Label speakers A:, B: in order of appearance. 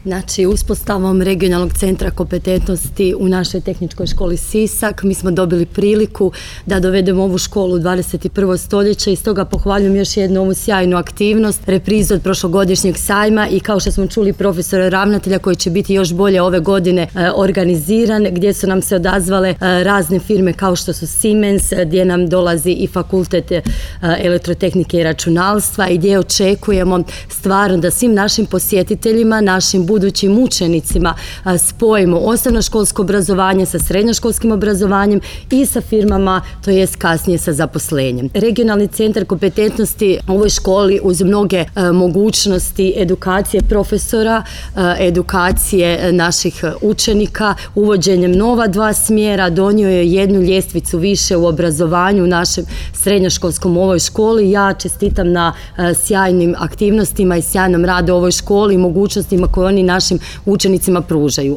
A: Znači, uspostavom regionalnog centra kompetentnosti u našoj tehničkoj školi Sisak mi smo dobili priliku da dovedemo ovu školu u 21. stoljeće i stoga pohvaljujem još jednu ovu sjajnu aktivnost, reprizu od prošlogodišnjeg sajma i kao što smo čuli profesora ravnatelja koji će biti još bolje ove godine organiziran, gdje su nam se odazvale razne firme kao što su Siemens, gdje nam dolazi i fakultet elektrotehnike i računalstva i gdje očekujemo stvarno da svim našim posjetiteljima, našim budućim učenicima spojimo osnovnoškolsko obrazovanje sa srednjoškolskim obrazovanjem i sa firmama, to jest kasnije sa zaposlenjem. Regionalni centar kompetentnosti u ovoj školi uz mnoge mogućnosti edukacije profesora, edukacije naših učenika, uvođenjem nova 2 smjera donio je jednu ljestvicu više u obrazovanju u našem srednjoškolskom ovoj školi. Ja čestitam na sjajnim aktivnostima i sjajnom radu u ovoj školi i mogućnostima koje oni našim učenicima pružaju.